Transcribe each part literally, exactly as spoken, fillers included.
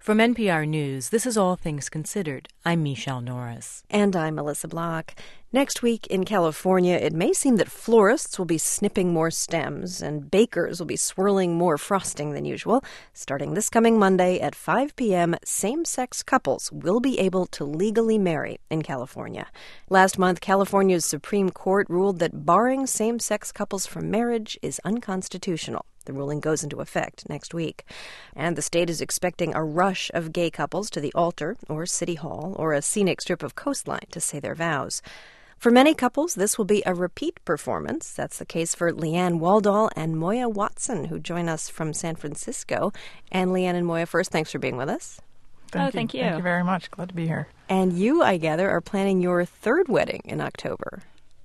From N P R News, this is All Things Considered. I'm Michelle Norris. And I'm Melissa Block. Next week in California, it may seem that florists will be snipping more stems and bakers will be swirling more frosting than usual. Starting this coming Monday at five p.m., same-sex couples will be able to legally marry in California. Last month, California's Supreme Court ruled that barring same-sex couples from marriage is unconstitutional. The ruling goes into effect next week. And the state is expecting a rush of gay couples to the altar or city hall or a scenic strip of coastline to say their vows. For many couples, this will be a repeat performance. That's the case for Leanne Waldall and Moya Watson, who join us from San Francisco. And Leanne and Moya, first, thanks for being with us. Thank oh, you. thank you. Thank you very much. Glad to be here. And you, I gather, are planning your third wedding in October.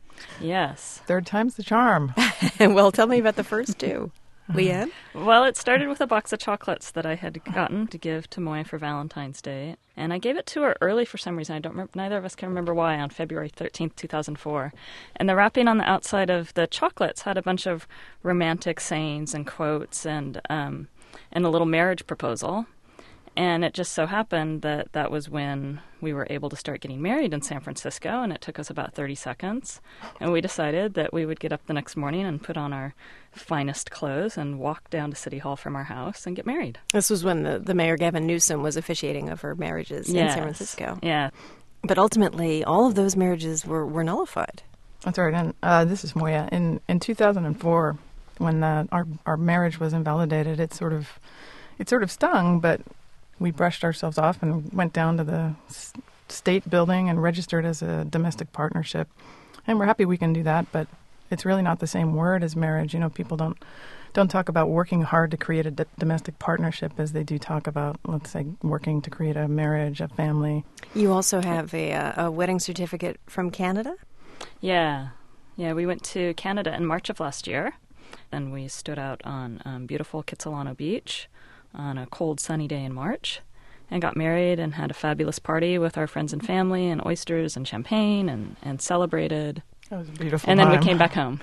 Yes. Third time's the charm. Well, tell me about the first two. Leanne? Well, it started with a box of chocolates that I had gotten to give to Moya for Valentine's Day. And I gave it to her early for some reason. I don't remember, neither of us can remember why, on February thirteenth, two thousand four. And the wrapping on the outside of the chocolates had a bunch of romantic sayings and quotes and um, and a little marriage proposal. And it just so happened that that was when we were able to start getting married in San Francisco, and it took us about thirty seconds. And we decided that we would get up the next morning and put on our finest clothes and walk down to City Hall from our house and get married. This was when the, the mayor, Gavin Newsom, was officiating over marriages yes. in San Francisco. Yeah. But ultimately, all of those marriages were, were nullified. That's right. And uh, this is Moya. In in two thousand four, when the, our our marriage was invalidated, it sort of it sort of stung, but we brushed ourselves off and went down to the s- state building and registered as a domestic partnership. And we're happy we can do that, but it's really not the same word as marriage. You know, people don't don't talk about working hard to create a d- domestic partnership as they do talk about, let's say, working to create a marriage, a family. You also have a, uh, a wedding certificate from Canada? Yeah. Yeah, we went to Canada in March of last year, and we stood out on um, beautiful Kitsilano Beach on a cold, sunny day in March, and got married and had a fabulous party with our friends and family and oysters and champagne and, and celebrated. It was a beautiful And then time. we came back home.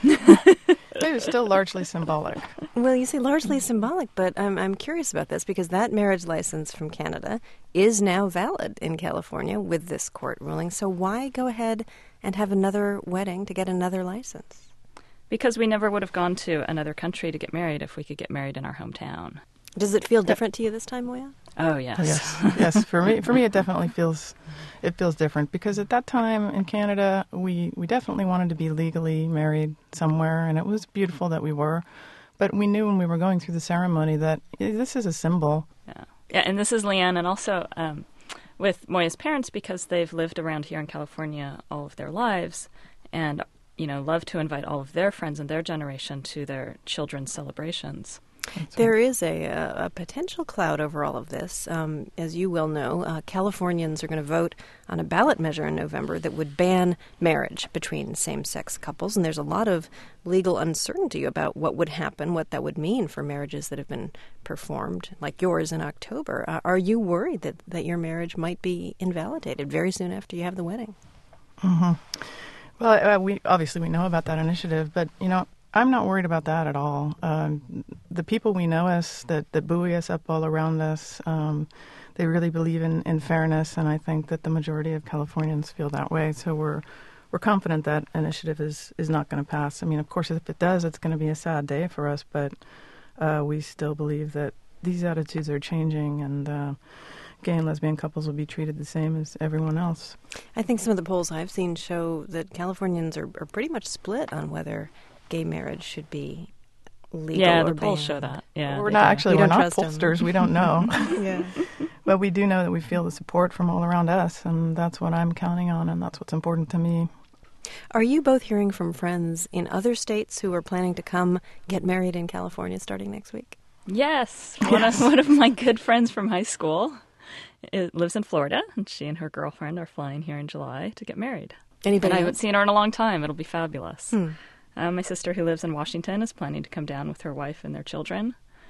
It was still largely symbolic. Well, you say largely symbolic, but I'm, I'm curious about this because that marriage license from Canada is now valid in California with this court ruling. So why go ahead and have another wedding to get another license? Because we never would have gone to another country to get married if we could get married in our hometown. Does it feel different to you this time, Moya? Oh, yes. Yes, yes. For me, for me, it definitely feels, it feels different because at that time in Canada, we, we definitely wanted to be legally married somewhere, and it was beautiful that we were. But we knew when we were going through the ceremony that this is a symbol. Yeah, yeah. And this is Leanne, and also um, with Moya's parents, because they've lived around here in California all of their lives, and you know, love to invite all of their friends and their generation to their children's celebrations. There is a, a, a potential cloud over all of this. Um, as you well know, uh, Californians are going to vote on a ballot measure in November that would ban marriage between same-sex couples, and there's a lot of legal uncertainty about what would happen, what that would mean for marriages that have been performed, like yours in October. Uh, are you worried that, that your marriage might be invalidated very soon after you have the wedding? Mm-hmm. Well, uh, we obviously we know about that initiative, but, you know, I'm not worried about that at all. Um, the people we know us, that, that buoy us up all around us, um, they really believe in, in fairness, and I think that the majority of Californians feel that way. So we're we're confident that initiative is, is not going to pass. I mean, of course, if it does, it's going to be a sad day for us, but uh, we still believe that these attitudes are changing, and uh, gay and lesbian couples will be treated the same as everyone else. I think some of the polls I've seen show that Californians are, are pretty much split on whether gay marriage should be legal yeah, or the polls banned. show that. Yeah, we're they not do. actually You we're don't not trust pollsters. them. We don't know. Yeah. But we do know that we feel the support from all around us, and that's what I'm counting on, and that's what's important to me. Are you both hearing from friends in other states who are planning to come get married in California starting next week? Yes. One, Yes. Of, one of my good friends from high school it lives in Florida, and she and her girlfriend are flying here in July to get married. Anybody And I else? haven't seen her in a long time. It'll be fabulous. Hmm. Um, my sister, who lives in Washington, is planning to come down with her wife and their children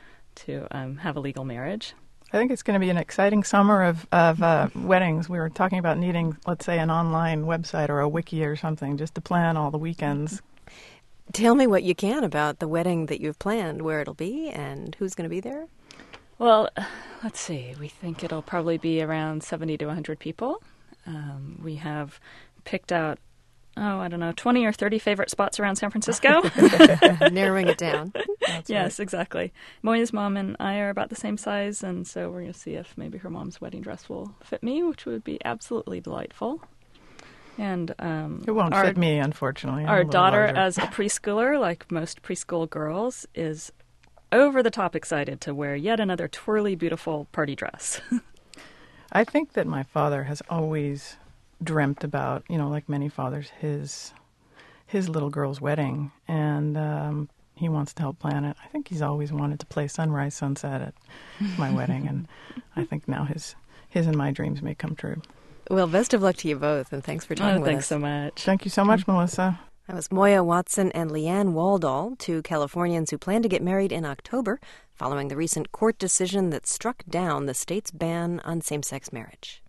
to um, have a legal marriage. I think it's going to be an exciting summer of, of uh, weddings. We were talking about needing, let's say, an online website or a wiki or something just to plan all the weekends. Tell me what you can about the wedding that you've planned, where it'll be, and who's going to be there. Well, let's see. We think it'll probably be around seventy to one hundred people. Um, we have picked out, oh, I don't know, twenty or thirty favorite spots around San Francisco. Narrowing it down. That's Yes, right. exactly. Moya's mom and I are about the same size, and so we're going to see if maybe her mom's wedding dress will fit me, which would be absolutely delightful. And um, It won't our, fit me, unfortunately. I'm a Our little daughter, larger. as a preschooler, like most preschool girls, is over the top excited to wear yet another twirly, beautiful party dress. I think that my father has always dreamt about, you know, like many fathers, his his little girl's wedding, and um, he wants to help plan it. I think he's always wanted to play Sunrise Sunset at my wedding, and I think now his his and my dreams may come true. Well, best of luck to you both, and thanks for talking Oh, with thanks us. so much. Thank you so much, Melissa. That was Moya Watson and Leanne Waldall, two Californians who plan to get married in October, following the recent court decision that struck down the state's ban on same-sex marriage.